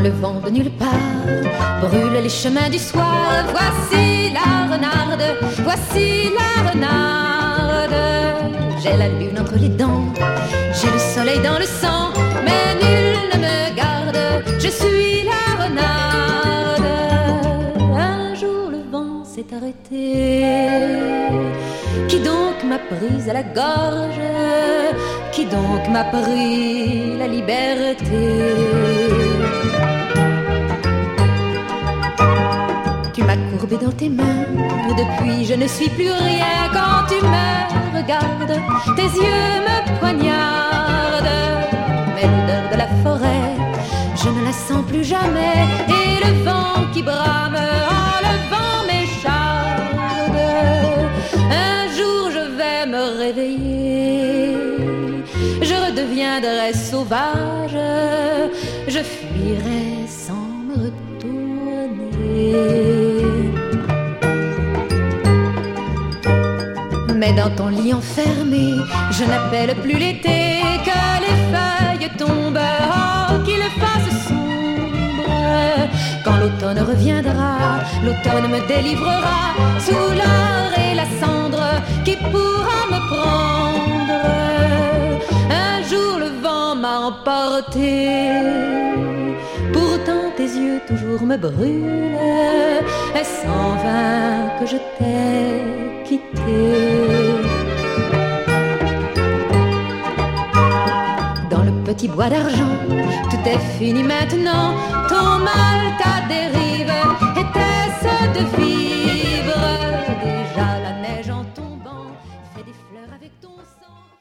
le vent de nulle part brûle les chemins du soir. Voici la renarde, voici la renarde. J'ai la lune entre les dents, j'ai le soleil dans le sang, mais nul ne me garde, je suis la renarde. Un jour le vent s'est arrêté. Qui donc m'a prise à la gorge? Qui donc m'a pris la liberté? Tu m'as courbé dans tes mains, depuis je ne suis plus rien. Quand tu me regardes, tes yeux me poignardent. Mais l'odeur de la forêt, je ne la sens plus jamais. Et le vent qui brame en levant mes chardes. Un jour je vais me réveiller, je redeviendrai sauvage, je fuirai sans me retourner. Mais dans ton lit enfermé, je n'appelle plus l'été, que les feuilles tombent, oh, qu'il fasse sombre. Quand l'automne reviendra, l'automne me délivrera sous l'or et la cendre. Qui pourra me prendre? Un jour le vent m'a emporté, pourtant tes yeux toujours me brûlent. Est-ce en vain que je t'ai quitté? Dans le petit bois d'argent, tout est fini maintenant. Ton mal, ta dérive, était-ce de vivre? Déjà la neige en tombant fait des fleurs avec ton sang.